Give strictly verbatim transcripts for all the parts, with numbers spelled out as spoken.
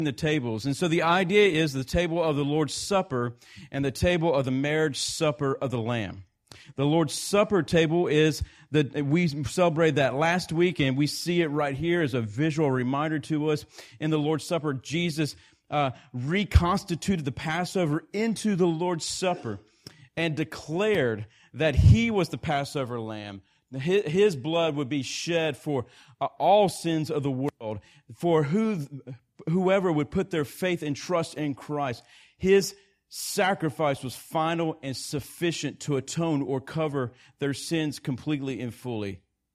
the tables. And so the idea is the table of the Lord's Supper and the table of the marriage supper of the Lamb. The Lord's Supper table is that we celebrated that last week, and we see it right here as a visual reminder to us. In the Lord's Supper, Jesus uh, reconstituted the Passover into the Lord's Supper and declared that He was the Passover Lamb. His blood would be shed for uh, all sins of the world, for who, whoever would put their faith and trust in Christ. His sacrifice was final and sufficient to atone or cover their sins completely and fully.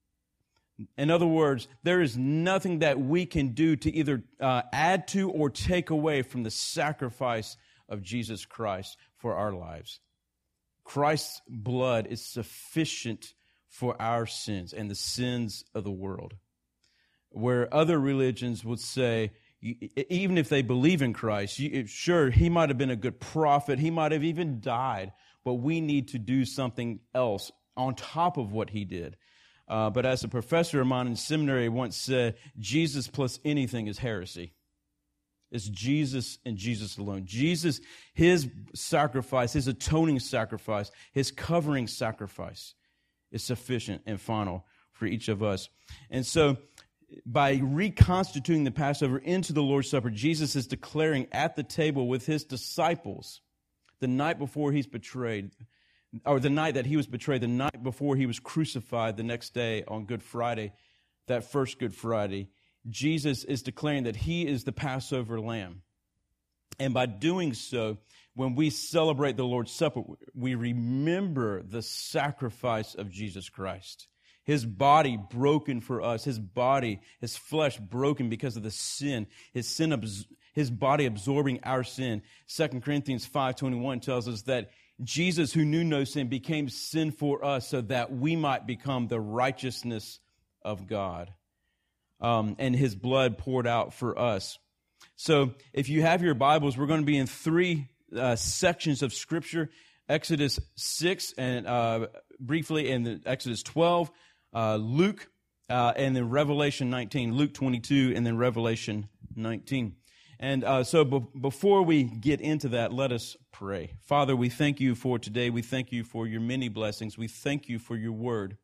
In other words, there is nothing that we can do to either uh, add to or take away from the sacrifice of Jesus Christ for our lives. Christ's blood is sufficient for our sins and the sins of the world. Where other religions would say, even if they believe in Christ, sure, He might have been a good prophet, He might have even died, but we need to do something else on top of what He did. Uh, but as a professor of mine in seminary once said, Jesus plus anything is heresy. It's Jesus and Jesus alone. Jesus, His sacrifice, His atoning sacrifice, His covering sacrifice is sufficient and final for each of us. And so, by reconstituting the Passover into the Lord's Supper, Jesus is declaring at the table with His disciples the night before He's betrayed, or the night that He was betrayed, the night before He was crucified the next day on Good Friday, that first Good Friday, Jesus is declaring that He is the Passover Lamb. And by doing so, when we celebrate the Lord's Supper, we remember the sacrifice of Jesus Christ. His body broken for us, His body, His flesh broken because of the sin, His sin, His body absorbing our sin. Second Corinthians five twenty-one tells us that Jesus, who knew no sin, became sin for us so that we might become the righteousness of God. Um, and His blood poured out for us. So if you have your Bibles, we're going to be in three uh, sections of Scripture. Exodus six, and uh, briefly in Exodus twelve, Uh, Luke, uh, and then Revelation nineteen, Luke twenty-two, and then Revelation nineteen. And uh, so be- before we get into that, let us pray. Father, we thank You for today. We thank You for Your many blessings. We thank You for Your word.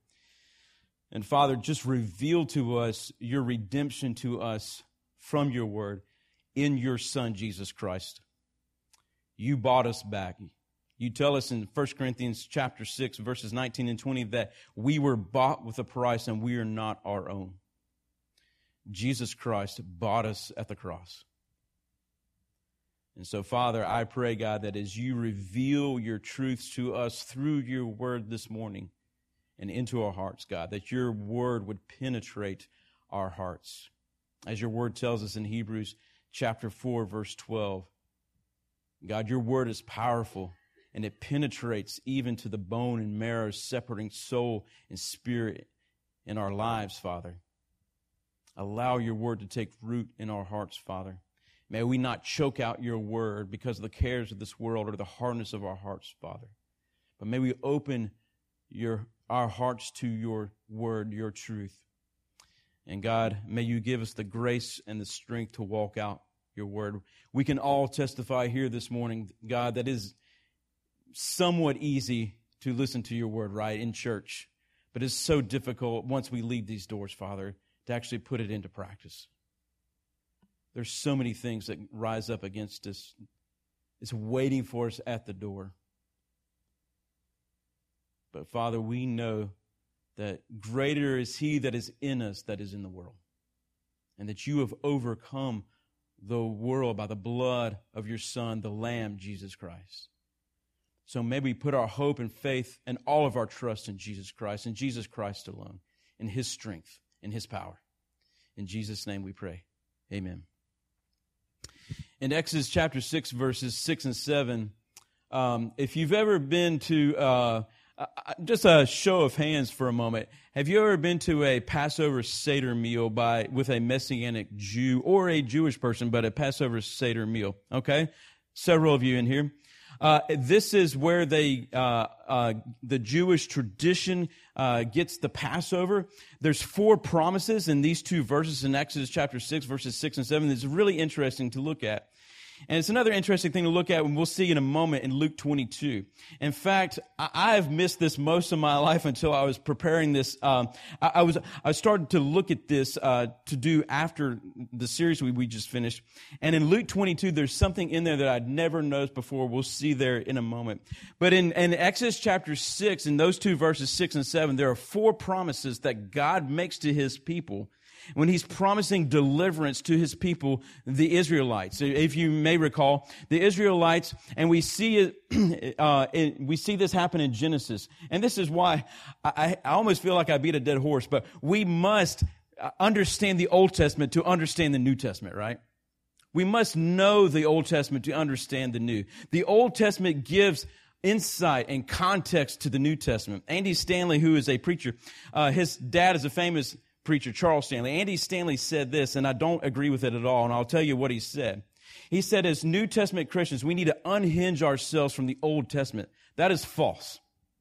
And Father, just reveal to us Your redemption to us from Your word in Your Son, Jesus Christ. You bought us back. You tell us in First Corinthians chapter six, verses nineteen and twenty, that we were bought with a price and we are not our own. Jesus Christ bought us at the cross. And so, Father, I pray, God, that as You reveal Your truths to us through Your word this morning and into our hearts, God, that Your word would penetrate our hearts. As Your word tells us in Hebrews chapter four, verse twelve, God, Your word is powerful, and it penetrates even to the bone and marrow, separating soul and spirit in our lives, Father. Allow Your word to take root in our hearts, Father. May we not choke out Your word because of the cares of this world or the hardness of our hearts, Father. But may we open your our hearts to Your word, Your truth. And God, may You give us the grace and the strength to walk out Your word. We can all testify here this morning, God, that is somewhat easy to listen to Your word, right, in church. But it's so difficult once we leave these doors, Father, to actually put it into practice. There's so many things that rise up against us. It's waiting for us at the door. But Father, we know that greater is He that is in us that is in the world. And that You have overcome the world by the blood of Your Son, the Lamb, Jesus Christ. So may we put our hope and faith and all of our trust in Jesus Christ, in Jesus Christ alone, in His strength, in His power. In Jesus' name we pray. Amen. In Exodus chapter six, verses six and seven, um, if you've ever been to, uh, uh, just a show of hands for a moment, have you ever been to a Passover Seder meal by with a Messianic Jew or a Jewish person, but a Passover Seder meal? Okay? Several of you in here. Uh, this is where they, uh, uh, the Jewish tradition uh, gets the Passover. There's four promises in these two verses in Exodus chapter six, verses six and seven. It's really interesting to look at. And it's another interesting thing to look at, and we'll see in a moment in Luke twenty-two. In fact, I have missed this most of my life until I was preparing this. Um, I, I was I started to look at this uh, to do after the series we, we just finished. And in Luke twenty-two, there's something in there that I'd never noticed before. We'll see there in a moment. But in, in Exodus chapter six, in those two verses, six and seven, there are four promises that God makes to his people when he's promising deliverance to his people, the Israelites. If you may recall, the Israelites, and we see it, uh, it, we see this happen in Genesis. And this is why I, I almost feel like I beat a dead horse, but we must understand the Old Testament to understand the New Testament, right? We must know the Old Testament to understand the New. The Old Testament gives insight and context to the New Testament. Andy Stanley, who is a preacher, uh, his dad is a famous preacher, Charles Stanley. Andy Stanley said this, and I don't agree with it at all, and I'll tell you what he said. He said, as New Testament Christians, we need to unhinge ourselves from the Old Testament. That is false.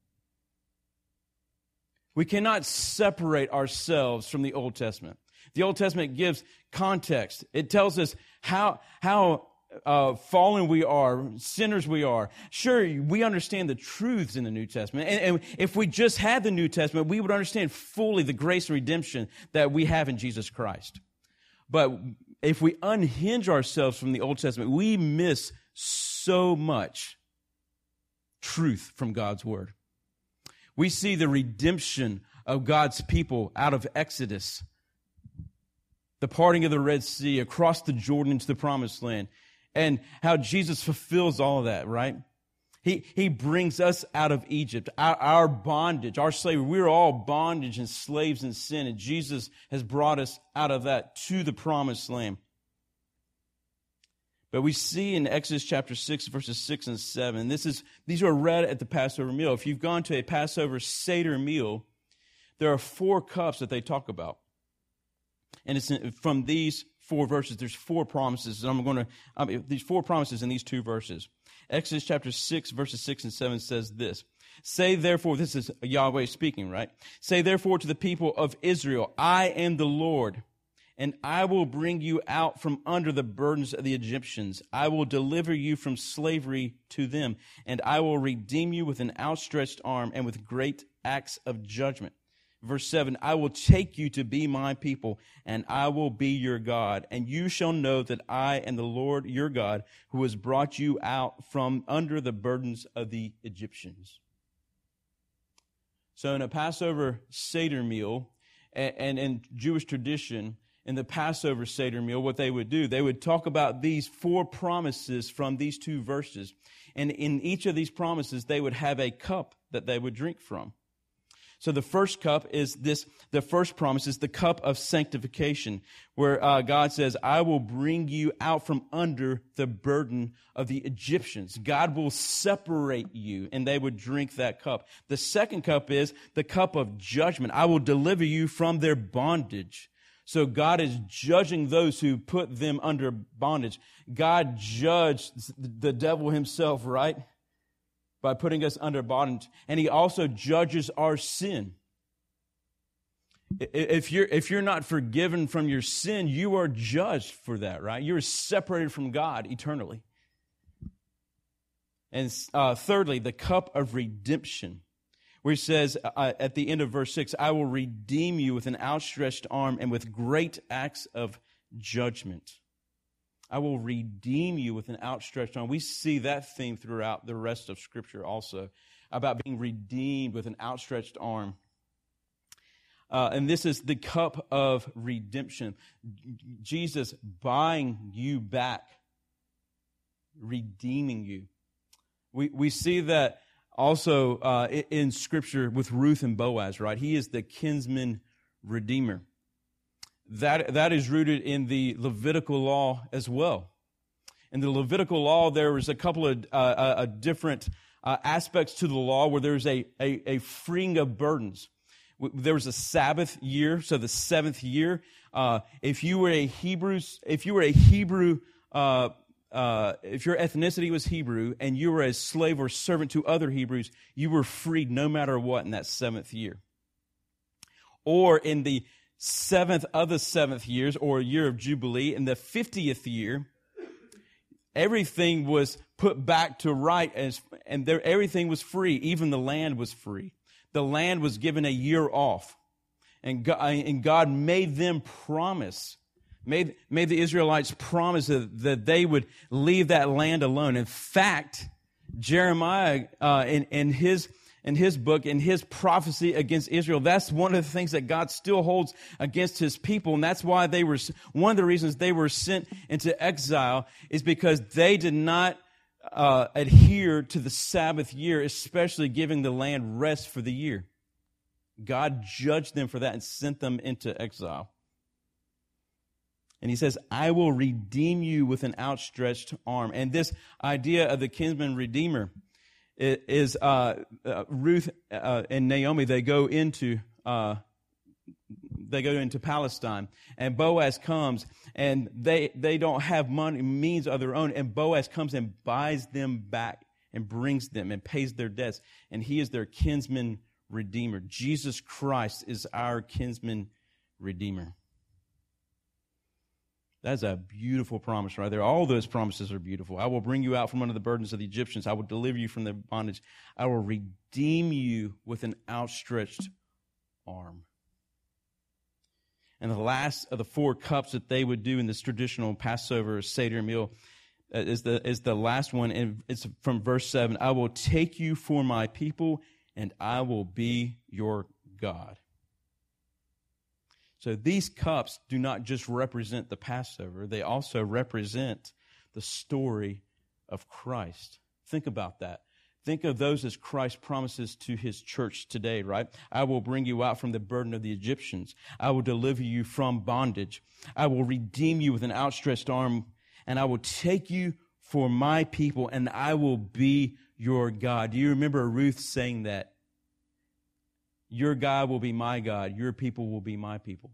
We cannot separate ourselves from the Old Testament. The Old Testament gives context. It tells us how, how Uh, fallen we are, sinners we are. Sure, we understand the truths in the New Testament. And, and if we just had the New Testament, we would understand fully the grace and redemption that we have in Jesus Christ. But if we unhinge ourselves from the Old Testament, we miss so much truth from God's Word. We see the redemption of God's people out of Exodus, the parting of the Red Sea, across the Jordan into the Promised Land, and how Jesus fulfills all of that, right? He he brings us out of Egypt, our, our bondage, our slavery. We're all bondage and slaves in sin, and Jesus has brought us out of that to the Promised Land. But we see in Exodus chapter six, verses six and seven, this is these are read at the Passover meal. If you've gone to a Passover Seder meal, there are four cups that they talk about. And it's from these four verses, there's four promises. And I'm going to, I mean, these four promises in these two verses. Exodus chapter six, verses six and seven says this. Say therefore, this is Yahweh speaking, right? Say therefore to the people of Israel, I am the Lord, and I will bring you out from under the burdens of the Egyptians. I will deliver you from slavery to them, and I will redeem you with an outstretched arm and with great acts of judgment. Verse seven, I will take you to be my people, and I will be your God. And you shall know that I am the Lord your God, who has brought you out from under the burdens of the Egyptians. So in a Passover Seder meal, and in Jewish tradition, in the Passover Seder meal, what they would do, they would talk about these four promises from these two verses. And in each of these promises, they would have a cup that they would drink from. So the first cup is this, the first promise is the cup of sanctification, where uh, God says, I will bring you out from under the burden of the Egyptians. God will separate you, and they would drink that cup. The second cup is the cup of judgment. I will deliver you from their bondage. So God is judging those who put them under bondage. God judged the devil himself, right? By putting us under bondage. And he also judges our sin. If you're, if you're not forgiven from your sin, you are judged for that, right? You're separated from God eternally. And uh, thirdly, the cup of redemption, where he says uh, at the end of verse six, I will redeem you with an outstretched arm and with great acts of judgment. I will redeem you with an outstretched arm. We see that theme throughout the rest of Scripture also, about being redeemed with an outstretched arm. Uh, and this is the cup of redemption. Jesus buying you back, redeeming you. We we see that also uh, in Scripture with Ruth and Boaz, right? He is the kinsman redeemer. That, that is rooted in the Levitical law as well. In the Levitical law, there was a couple of uh, uh, different uh, aspects to the law where there's a, a, a freeing of burdens. There was a Sabbath year, so the seventh year. Uh, if you were a Hebrew, if you were a Hebrew uh, uh, if your ethnicity was Hebrew and you were a slave or servant to other Hebrews, you were freed no matter what in that seventh year. Or in the seventh of the seventh years, or year of Jubilee, in the fiftieth year, everything was put back to right, as, and there, everything was free. Even the land was free. The land was given a year off. And God, and God made them promise, made, made the Israelites promise that, that they would leave that land alone. In fact, Jeremiah, uh, in, in his in his book, in his prophecy against Israel, that's one of the things that God still holds against his people. And that's why they were, one of the reasons they were sent into exile is because they did not uh, adhere to the Sabbath year, especially giving the land rest for the year. God judged them for that and sent them into exile. And he says, I will redeem you with an outstretched arm. And this idea of the kinsman redeemer is uh, uh, Ruth uh, and Naomi. They go into uh, they go into Palestine, and Boaz comes, and they they don't have money means of their own, and Boaz comes and buys them back and brings them and pays their debts, and he is their kinsman redeemer. Jesus Christ is our kinsman redeemer. That's a beautiful promise right there. All those promises are beautiful. I will bring you out from under the burdens of the Egyptians. I will deliver you from their bondage. I will redeem you with an outstretched arm. And the last of the four cups that they would do in this traditional Passover Seder meal is the, is the last one. And it's from verse seven. I will take you for my people, and I will be your God. So these cups do not just represent the Passover. They also represent the story of Christ. Think about that. Think of those as Christ promises to his church today, right? I will bring you out from the burden of the Egyptians. I will deliver you from bondage. I will redeem you with an outstretched arm, and I will take you for my people, and I will be your God. Do you remember Ruth saying that? Your God will be my God. Your people will be my people.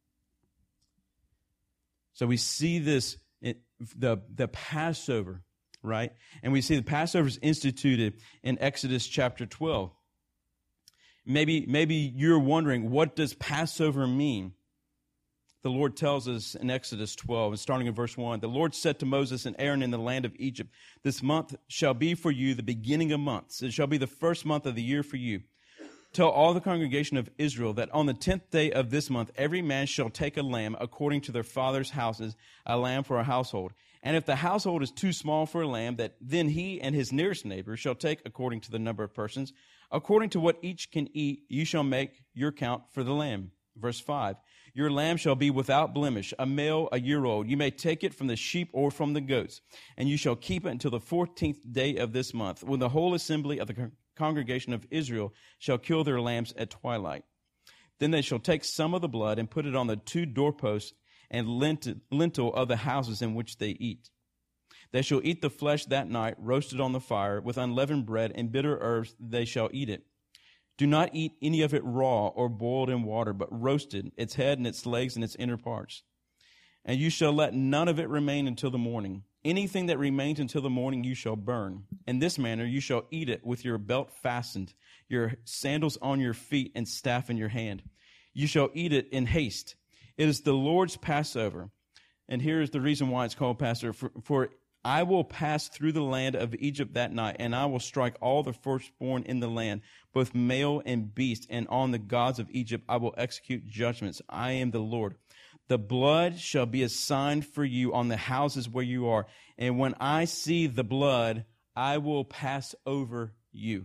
So we see this, it, the, the Passover, right? And we see the Passover is instituted in Exodus chapter twelve. Maybe, maybe you're wondering, what does Passover mean? The Lord tells us in Exodus twelve, and starting in verse one, the Lord said to Moses and Aaron in the land of Egypt, this month shall be for you the beginning of months. It shall be the first month of the year for you. Tell all the congregation of Israel that on the tenth day of this month, every man shall take a lamb according to their father's houses, a lamb for a household. And if the household is too small for a lamb, that then he and his nearest neighbor shall take according to the number of persons. According to what each can eat, you shall make your count for the lamb. Verse five, your lamb shall be without blemish, a male, a year old. You may take it from the sheep or from the goats, and you shall keep it until the fourteenth day of this month, when the whole assembly of the congregation of Israel shall kill their lambs at twilight. Then they shall take some of the blood and put it on the two doorposts and lintel of the houses in which they eat. They shall eat the flesh that night, roasted on the fire, with unleavened bread and bitter herbs they shall eat it. Do not eat any of it raw or boiled in water, but roasted, its head and its legs and its inner parts. And you shall let none of it remain until the morning. Anything that remains until the morning you shall burn. In this manner you shall eat it with your belt fastened, your sandals on your feet, and staff in your hand. You shall eat it in haste. It is the Lord's Passover. And here is the reason why it's called Passover. For, for I will pass through the land of Egypt that night, and I will strike all the firstborn in the land, both male and beast, and on the gods of Egypt I will execute judgments. I am the Lord. The blood shall be a sign for you on the houses where you are. And when I see the blood, I will pass over you.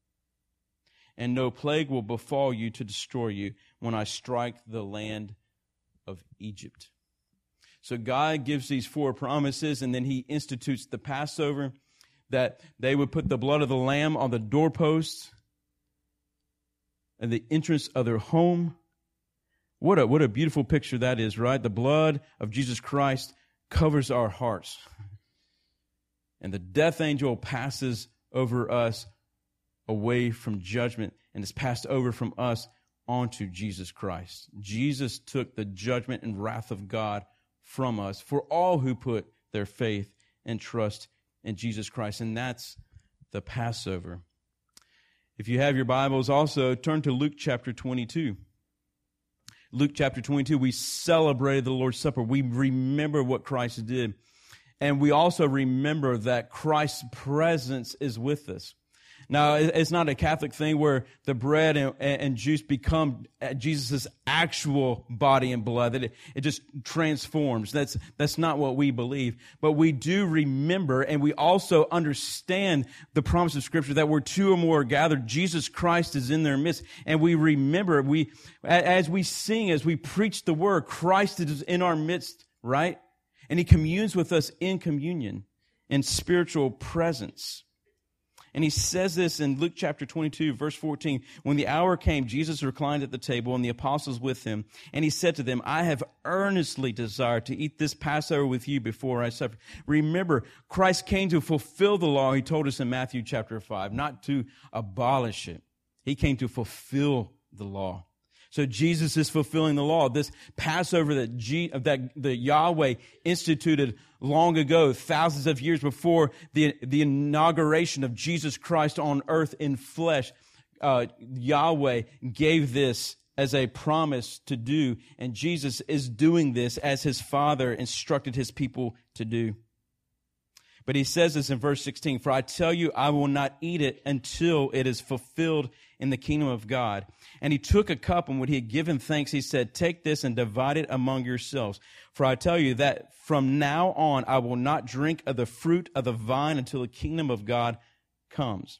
And no plague will befall you to destroy you when I strike the land of Egypt. So God gives these four promises, and then he institutes the Passover, that they would put the blood of the lamb on the doorposts and the entrance of their home. What a, what a beautiful picture that is, right? The blood of Jesus Christ covers our hearts. And the death angel passes over us away from judgment and is passed over from us onto Jesus Christ. Jesus took the judgment and wrath of God from us for all who put their faith and trust in Jesus Christ. And that's the Passover. If you have your Bibles, also turn to Luke chapter twenty-two. Luke chapter twenty-two, we celebrated the Lord's Supper. We remember what Christ did. And we also remember that Christ's presence is with us. Now, it's not a Catholic thing where the bread and, and juice become Jesus' actual body and blood, that it, it just transforms. That's, that's not what we believe. But we do remember, and we also understand the promise of Scripture that where two or more are gathered, Jesus Christ is in their midst. And we remember, we as we sing, as we preach the word, Christ is in our midst, right? And He communes with us in communion, in spiritual presence. And He says this in Luke chapter twenty-two, verse fourteen. When the hour came, Jesus reclined at the table and the apostles with Him. And He said to them, I have earnestly desired to eat this Passover with you before I suffer. Remember, Christ came to fulfill the law, He told us in Matthew chapter five, not to abolish it. He came to fulfill the law. So Jesus is fulfilling the law. This Passover that, G, that the Yahweh instituted long ago, thousands of years before the, the inauguration of Jesus Christ on earth in flesh, uh, Yahweh gave this as a promise to do, and Jesus is doing this as His Father instructed His people to do. But He says this in verse sixteen, for I tell you, I will not eat it until it is fulfilled in the kingdom of God. And He took a cup, and when He had given thanks, He said, take this and divide it among yourselves. For I tell you that from now on, I will not drink of the fruit of the vine until the kingdom of God comes.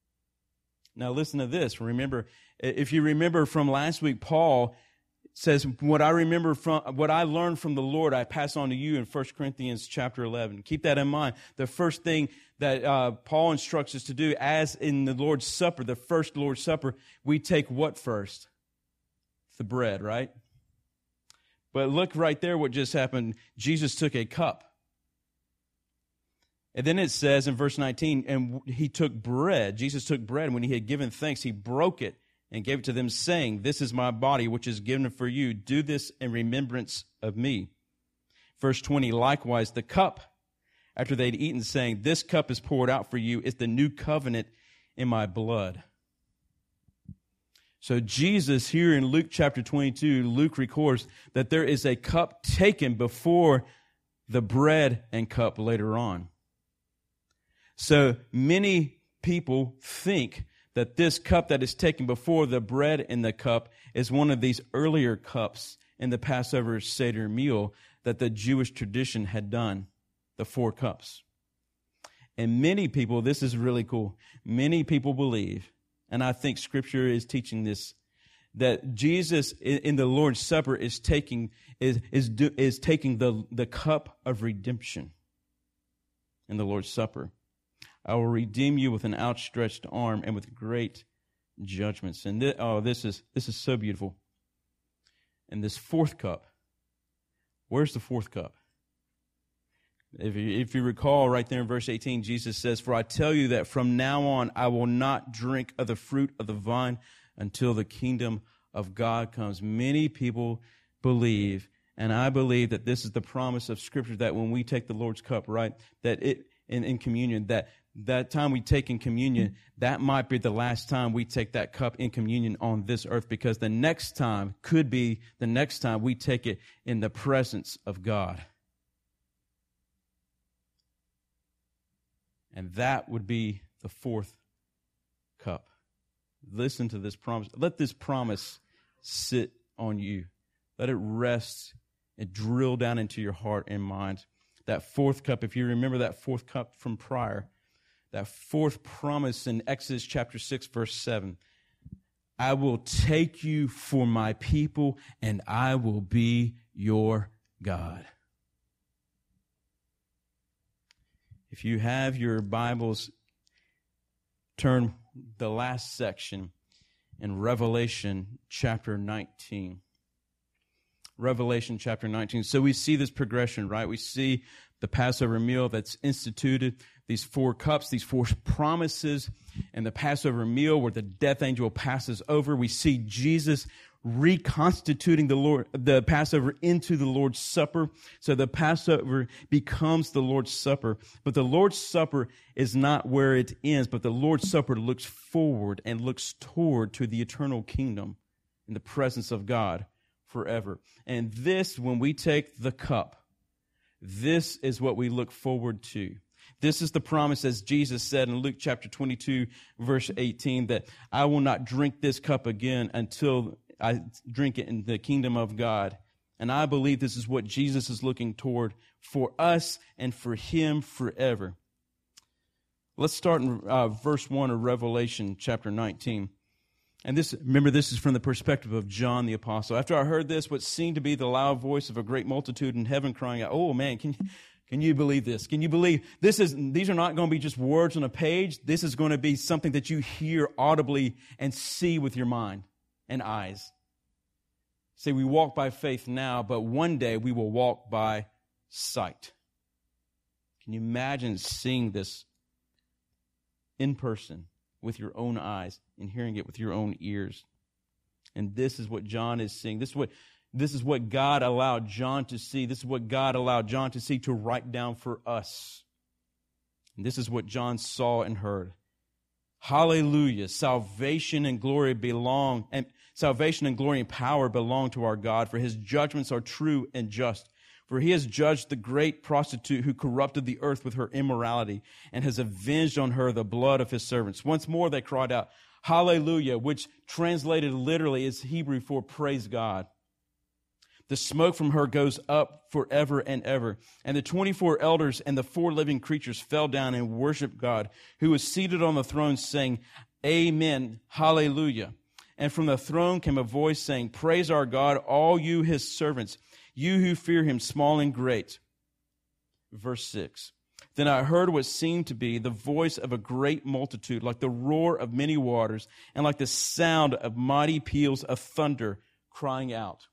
Now listen to this. Remember, if you remember from last week, Paul says, what I remember from, what I learned from the Lord, I pass on to you in First Corinthians chapter eleven. Keep that in mind. The first thing that uh, Paul instructs us to do, as in the Lord's Supper, the first Lord's Supper, we take what first? The bread, right? But look right there what just happened. Jesus took a cup. And then it says in verse nineteen, and He took bread. Jesus took bread, and when He had given thanks, He broke it and gave it to them, saying, this is my body, which is given for you. Do this in remembrance of me. Verse twenty, likewise, the cup, after they'd eaten, saying, this cup is poured out for you, is the new covenant in my blood. So Jesus, here in Luke chapter twenty-two, Luke records that there is a cup taken before the bread and cup later on. So many people think that this cup that is taken before the bread and the cup is one of these earlier cups in the Passover Seder meal that the Jewish tradition had done, the four cups. And many people, this is really cool, many people believe, and I think Scripture is teaching this, that Jesus in the Lord's Supper is taking is is is taking the, the cup of redemption in the Lord's Supper. I will redeem you with an outstretched arm and with great judgments. And this, oh, this is this is so beautiful. And this fourth cup, where's the fourth cup? If you, if you recall right there in verse eighteen, Jesus says, for I tell you that from now on I will not drink of the fruit of the vine until the kingdom of God comes. Many people believe, and I believe that this is the promise of Scripture, that when we take the Lord's cup, right, that it in, in communion, that that time we take in communion, that might be the last time we take that cup in communion on this earth, because the next time could be the next time we take it in the presence of God. And that would be the fourth cup. Listen to this promise. Let this promise sit on you. Let it rest and drill down into your heart and mind. That fourth cup, if you remember that fourth cup from prior, that fourth promise in Exodus chapter six, verse seven, I will take you for my people, and I will be your God. If you have your Bibles, turn the last section in Revelation chapter nineteen. Revelation chapter nineteen. So we see this progression, right? We see the Passover meal that's instituted, these four cups, these four promises, and the Passover meal where the death angel passes over. We see Jesus reconstituting the Lord, the Passover into the Lord's Supper. So the Passover becomes the Lord's Supper. But the Lord's Supper is not where it ends, but the Lord's Supper looks forward and looks toward to the eternal kingdom in the presence of God forever. And this, when we take the cup, this is what we look forward to. This is the promise, as Jesus said in Luke chapter twenty-two, verse eighteen, that I will not drink this cup again until I drink it in the kingdom of God. And I believe this is what Jesus is looking toward for us and for him forever. Let's start in uh, verse one of Revelation chapter nineteen. And this, remember, this is from the perspective of John the Apostle. After I heard this, what seemed to be the loud voice of a great multitude in heaven crying out, oh man, can you, can you believe this? Can you believe this is, these are not going to be just words on a page. This is going to be something that you hear audibly and see with your mind and eyes. See, we walk by faith now, but one day we will walk by sight. Can you imagine seeing this in person with your own eyes and hearing it with your own ears? And this is what John is seeing. This is what, this is what God allowed John to see. This is what God allowed John to see, to write down for us. And this is what John saw and heard. Hallelujah. Salvation and glory belong, and salvation and glory and power belong to our God, for his judgments are true and just. For he has judged the great prostitute who corrupted the earth with her immorality and has avenged on her the blood of his servants. Once more they cried out, Hallelujah, which translated literally is Hebrew for praise God. The smoke from her goes up forever and ever. And the twenty-four elders and the four living creatures fell down and worshiped God, who was seated on the throne, saying, Amen, Hallelujah. And from the throne came a voice saying, Praise our God, all you his servants, you who fear him, small and great. Verse six. Then I heard what seemed to be the voice of a great multitude, like the roar of many waters, and like the sound of mighty peals of thunder, crying out,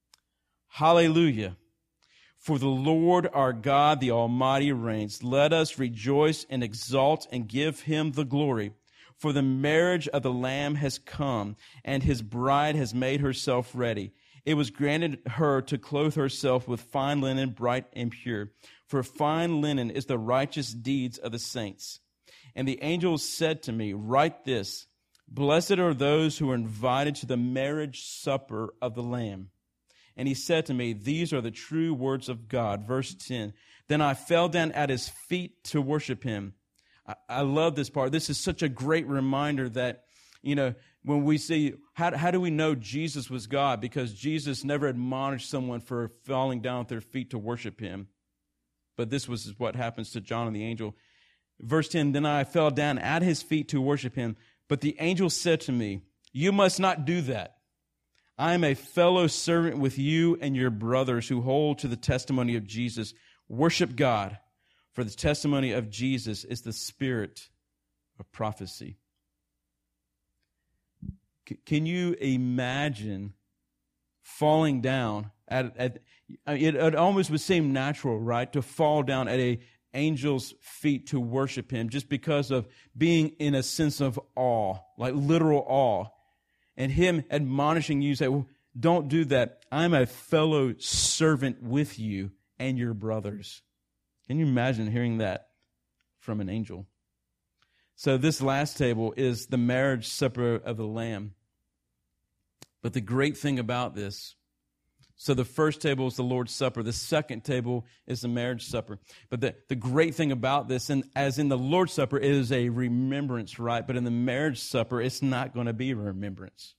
Hallelujah. For the Lord our God, the Almighty, reigns. Let us rejoice and exalt and give him the glory. For the marriage of the Lamb has come, and his bride has made herself ready. It was granted her to clothe herself with fine linen, bright and pure. For fine linen is the righteous deeds of the saints. And the angel said to me, Write this, Blessed are those who are invited to the marriage supper of the Lamb. And he said to me, These are the true words of God. Verse ten. Then I fell down at his feet to worship him. I, I love this part. This is such a great reminder that, you know, when we see, how, how do we know Jesus was God? Because Jesus never admonished someone for falling down at their feet to worship him. But this was what happens to John and the angel. Verse ten, Then I fell down at his feet to worship him. But the angel said to me, You must not do that. I am a fellow servant with you and your brothers who hold to the testimony of Jesus. Worship God, for the testimony of Jesus is the spirit of prophecy. C- can you imagine falling down at, at it, it almost would seem natural, right, to fall down at a angel's feet to worship him just because of being in a sense of awe, like literal awe. And him admonishing you, say, well, don't do that. I'm a fellow servant with you and your brothers. Can you imagine hearing that from an angel? So this last table is the marriage supper of the Lamb. But the great thing about this, so the first table is the Lord's Supper. The second table is the marriage supper. But the, the great thing about this, and as in the Lord's Supper, it is a remembrance, right? But in the marriage supper, it's not going to be a remembrance.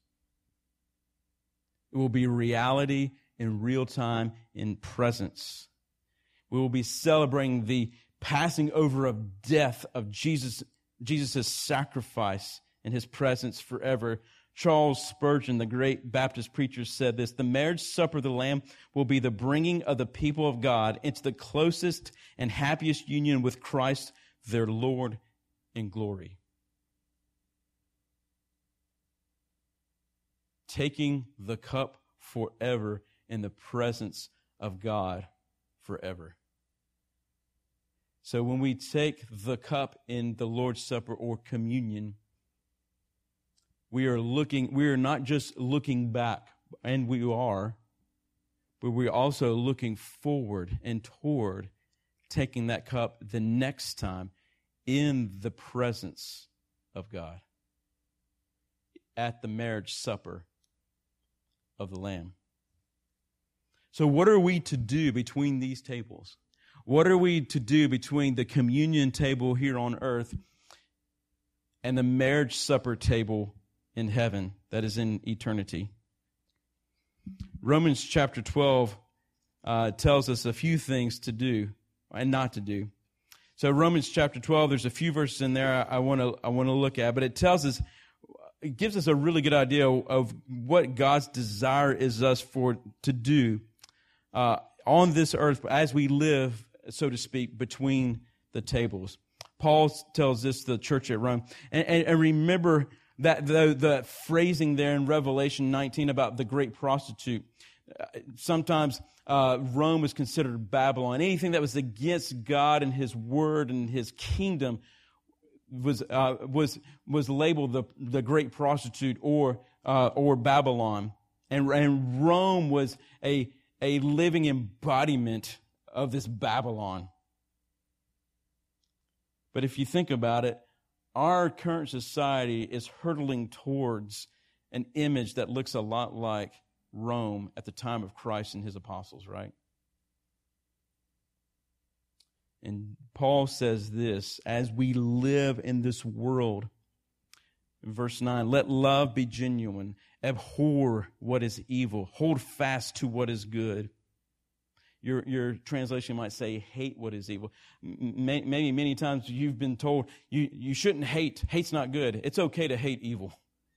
It will be reality in real time, in presence. We will be celebrating the passing over of death of Jesus, Jesus' sacrifice in his presence forever. Charles Spurgeon, the great Baptist preacher, said this: the marriage supper of the Lamb will be the bringing of the people of God into the closest and happiest union with Christ, their Lord in glory. Taking the cup forever in the presence of God forever. So when we take the cup in the Lord's Supper or communion, we are looking, we are not just looking back and we are, but we're also looking forward and toward taking that cup the next time in the presence of God at the marriage supper of the Lamb. So what are we to do between these tables? What are we to do between the communion table here on earth and the marriage supper table in heaven that is in eternity? Romans chapter twelve uh, tells us a few things to do and not to do. So Romans chapter twelve, there's a few verses in there I want to I want to look at, but it tells us, it gives us a really good idea of what God's desire is us for to do uh, on this earth as we live, so to speak, between the tables. Paul tells this to the church at Rome, and, and, and remember that the, the phrasing there in Revelation nineteen about the great prostitute. Sometimes uh, Rome was considered Babylon. Anything that was against God and His Word and His kingdom was uh, was was labeled the the great prostitute or uh, or Babylon. And and Rome was a a living embodiment of this Babylon. But if you think about it, our current society is hurtling towards an image that looks a lot like Rome at the time of Christ and His apostles, right? And Paul says this, as we live in this world, in verse nine, let love be genuine, abhor what is evil, hold fast to what is good. Your your translation might say, hate what is evil. May, maybe many times you've been told you, you shouldn't hate. Hate's not good. It's okay to hate evil.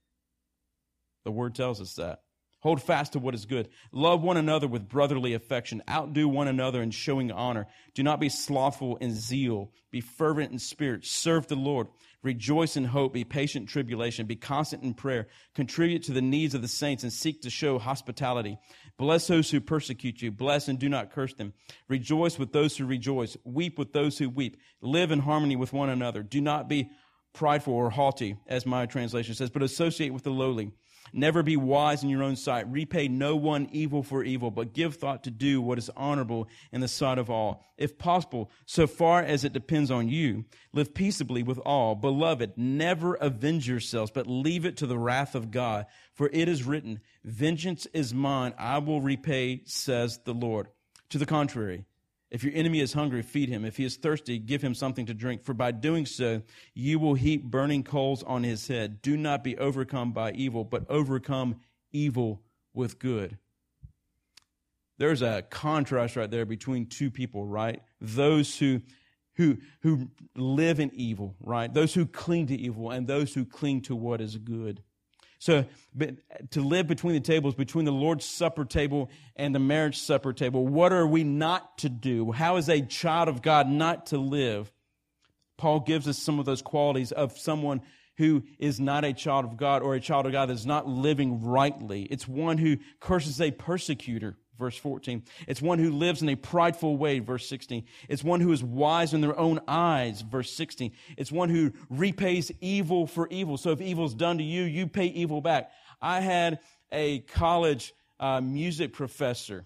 The Word tells us that. Hold fast to what is good. Love one another with brotherly affection. Outdo one another in showing honor. Do not be slothful in zeal. Be fervent in spirit. Serve the Lord. Rejoice in hope. Be patient in tribulation. Be constant in prayer. Contribute to the needs of the saints and seek to show hospitality. Bless those who persecute you. Bless and do not curse them. Rejoice with those who rejoice. Weep with those who weep. Live in harmony with one another. Do not be prideful or haughty, as my translation says, but associate with the lowly. Never be wise in your own sight. Repay no one evil for evil, but give thought to do what is honorable in the sight of all. If possible, so far as it depends on you, live peaceably with all. Beloved, never avenge yourselves, but leave it to the wrath of God. For it is written, vengeance is mine, I will repay, says the Lord. To the contrary, if your enemy is hungry, feed him. If he is thirsty, give him something to drink. For by doing so, you will heap burning coals on his head. Do not be overcome by evil, but overcome evil with good. There's a contrast right there between two people, right? Those who who who live in evil, right? Those who cling to evil and those who cling to what is good. So but to live between the tables, between the Lord's Supper table and the marriage supper table, what are we not to do? How is a child of God not to live? Paul gives us some of those qualities of someone who is not a child of God or a child of God that is not living rightly. It's one who curses a persecutor, verse fourteen. It's one who lives in a prideful way, verse sixteen. It's one who is wise in their own eyes, verse sixteen. It's one who repays evil for evil. So if evil is done to you, you pay evil back. I had a college uh, music professor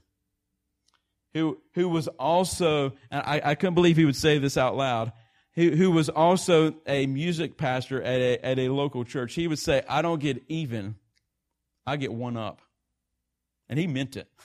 who who was also, and I, I couldn't believe he would say this out loud, who, who was also a music pastor at a, at a local church. He would say, I don't get even, I get one up. And he meant it.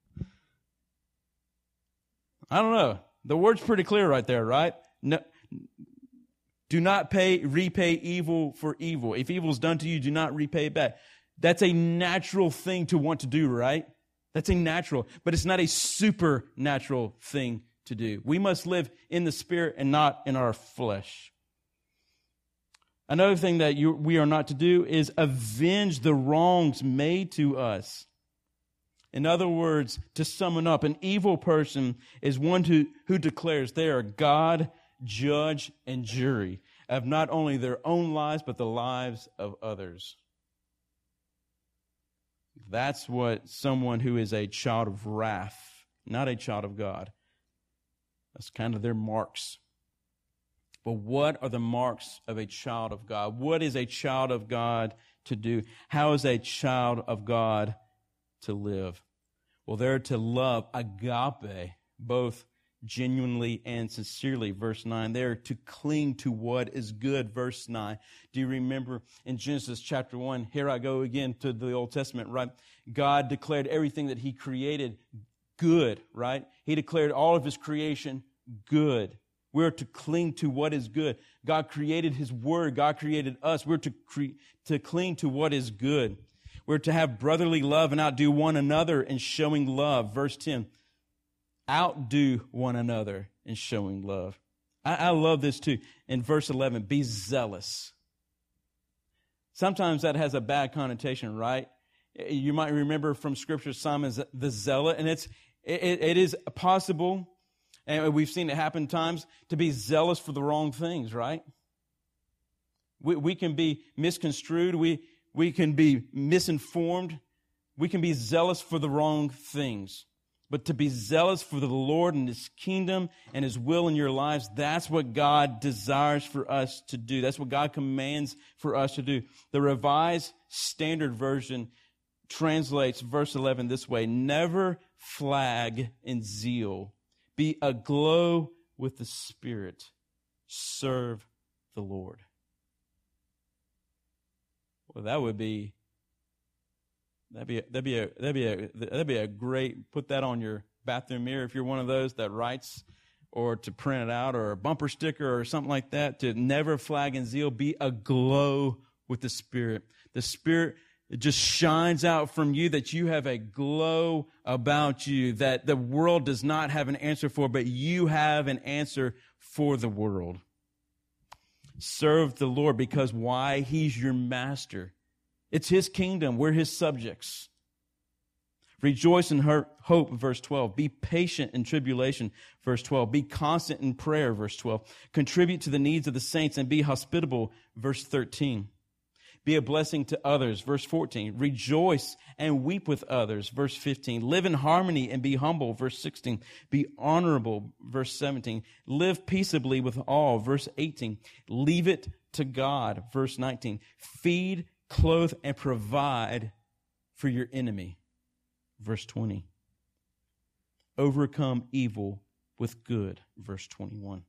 I don't know. The word's pretty clear right there, right? No, do not pay, repay evil for evil. If evil is done to you, do not repay it back. That's a natural thing to want to do, right? That's a natural, but it's not a supernatural thing to do. We must live in the Spirit and not in our flesh. Another thing that you, we are not to do is avenge the wrongs made to us. In other words, to sum it up, an evil person is one who, who declares they are God, judge, and jury of not only their own lives, but the lives of others. That's what someone who is a child of wrath, not a child of God. That's kind of their marks. But what are the marks of a child of God? What is a child of God to do? How is a child of God to live? Well, they're to love, agape, both genuinely and sincerely, verse nine. They're to cling to what is good, verse nine. Do you remember in Genesis chapter one, here I go again to the Old Testament, right? God declared everything that He created good, right? He declared all of His creation good. We're to cling to what is good. God created His Word. God created us. We're to cre- to cling to what is good. We're to have brotherly love and outdo one another in showing love. Verse ten, outdo one another in showing love. I, I love this too. In verse eleven, be zealous. Sometimes that has a bad connotation, right? You might remember from Scripture Simon the Zealot, and it's it, it is possible, and we've seen it happen times, to be zealous for the wrong things, right? We, we can be misconstrued. We, we can be misinformed. We can be zealous for the wrong things. But to be zealous for the Lord and His kingdom and His will in your lives, that's what God desires for us to do. That's what God commands for us to do. The Revised Standard Version translates verse eleven this way: never flag in zeal. Be aglow with the Spirit. Serve the Lord. Well, that would be that'd be that'd be a that'd be a that'd be a great. Put that on your bathroom mirror if you're one of those that writes, or to print it out, or a bumper sticker or something like that. To never flag in zeal. Be aglow with the Spirit. The Spirit, it just shines out from you, that you have a glow about you that the world does not have an answer for, but you have an answer for the world. Serve the Lord, because why? He's your master. It's His kingdom. We're His subjects. Rejoice in her hope, verse twelve. Be patient in tribulation, verse twelve. Be constant in prayer, verse twelve. Contribute to the needs of the saints and be hospitable, verse thirteen. Be a blessing to others, verse fourteen. Rejoice and weep with others, verse fifteen. Live in harmony and be humble, verse sixteen. Be honorable, verse seventeen. Live peaceably with all, verse eighteen. Leave it to God, verse nineteen. Feed, clothe, and provide for your enemy, verse twenty. Overcome evil with good, verse twenty-one.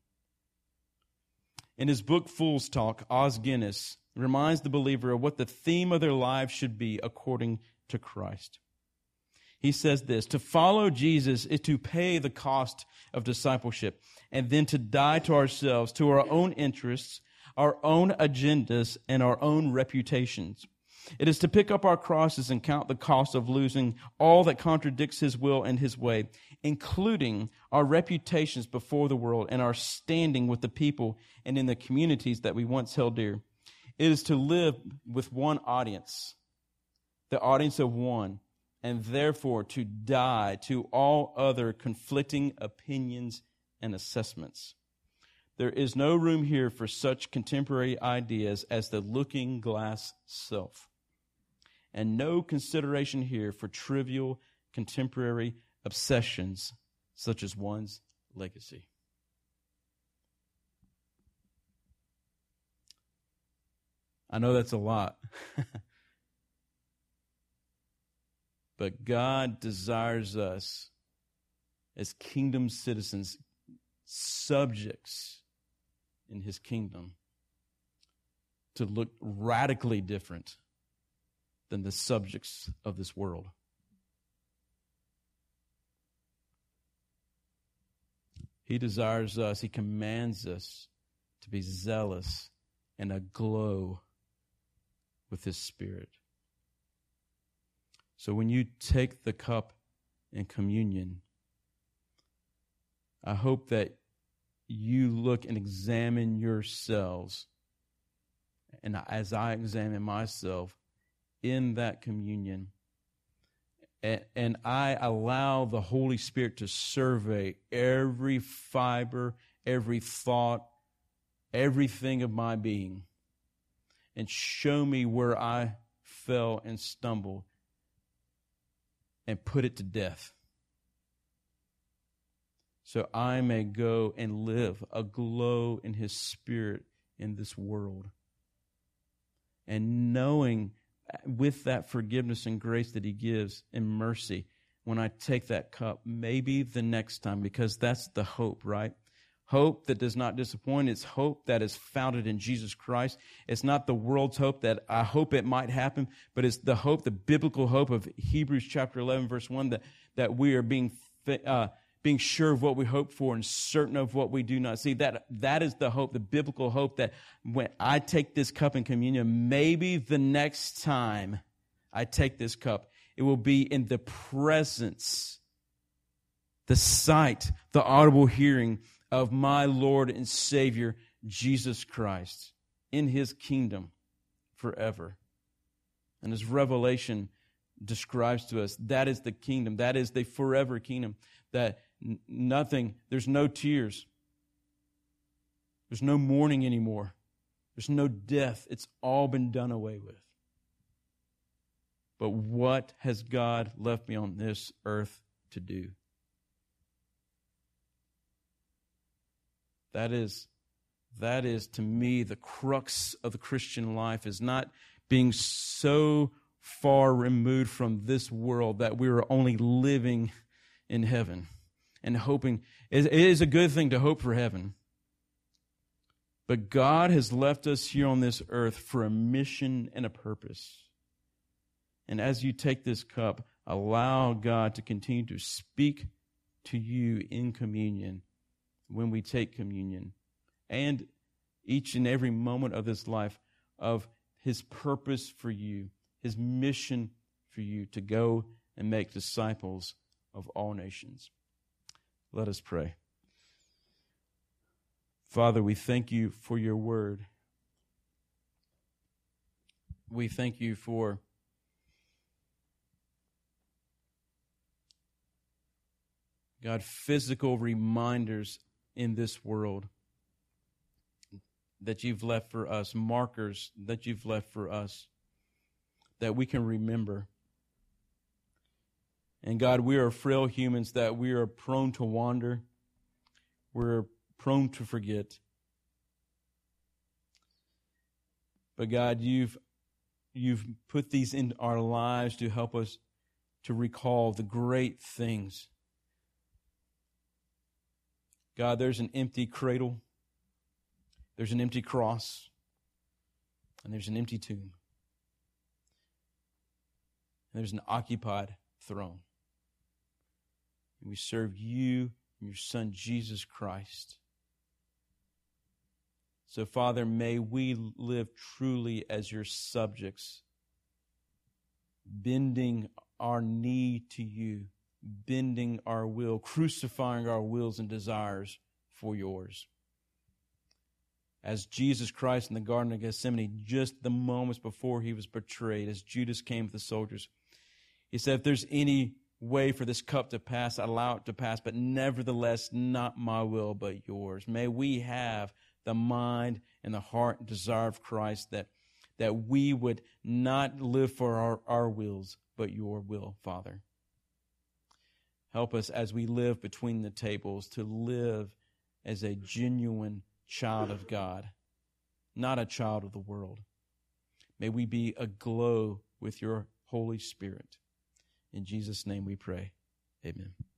In his book Fool's Talk, Os Guinness reminds the believer of what the theme of their lives should be according to Christ. He says this: to follow Jesus is to pay the cost of discipleship, and then to die to ourselves, to our own interests, our own agendas, and our own reputations. It is to pick up our crosses and count the cost of losing all that contradicts His will and His way, including our reputations before the world and our standing with the people and in the communities that we once held dear. It is to live with one audience, the audience of one, and therefore to die to all other conflicting opinions and assessments. There is no room here for such contemporary ideas as the looking glass self, and no consideration here for trivial contemporary obsessions such as one's legacy. I know that's a lot. But God desires us as kingdom citizens, subjects in His kingdom, to look radically different than the subjects of this world. He desires us, He commands us to be zealous and aglow with His Spirit. So when you take the cup in communion, I hope that you look and examine yourselves, and as I examine myself in that communion, and, and I allow the Holy Spirit to survey every fiber, every thought, everything of my being, and show me where I fell and stumbled, and put it to death, so I may go and live aglow in His Spirit in this world. And knowing with that forgiveness and grace that he gives and mercy, when I take that cup, maybe the next time, because that's the hope, right? Hope that does not disappoint. It's hope that is founded in Jesus Christ. It's not the world's hope that I hope it might happen, but it's the hope, the biblical hope of Hebrews chapter eleven, verse one, that, that we are being uh, being sure of what we hope for and certain of what we do not see. That, that is the hope, the biblical hope, that when I take this cup in communion, maybe the next time I take this cup, it will be in the presence, the sight, the audible hearing of my Lord and Savior, Jesus Christ, in his kingdom forever. And as Revelation describes to us, that is the kingdom. That is the forever kingdom. That n- nothing, there's no tears. There's no mourning anymore. There's no death. It's all been done away with. But what has God left me on this earth to do? That is, that is to me the crux of the Christian life, is not being so far removed from this world that we are only living in heaven and hoping. It is a good thing to hope for heaven. But God has left us here on this earth for a mission and a purpose. And as you take this cup, allow God to continue to speak to you in communion, when we take communion, and each and every moment of this life, of his purpose for you, his mission for you to go and make disciples of all nations. Let us pray. Father, we thank you for your word. We thank you for God, physical reminders in this world that you've left for us, markers that you've left for us, that we can remember. And God, we are frail humans, that we are prone to wander. We're prone to forget. But God, you've, you've put these in our lives to help us to recall the great things. God, there's an empty cradle, there's an empty cross, and there's an empty tomb. And there's an occupied throne. And we serve you and your Son, Jesus Christ. So, Father, may we live truly as your subjects, bending our knee to you, bending our will, crucifying our wills and desires for yours. As Jesus Christ in the Garden of Gethsemane, just the moments before he was betrayed, as Judas came with the soldiers, he said, if there's any way for this cup to pass, I allow it to pass, but nevertheless, not my will, but yours. May we have the mind and the heart and desire of Christ, that, that we would not live for our, our wills, but your will, Father. Help us as we live between the tables to live as a genuine child of God, not a child of the world. May we be aglow with your Holy Spirit. In Jesus' name we pray. Amen.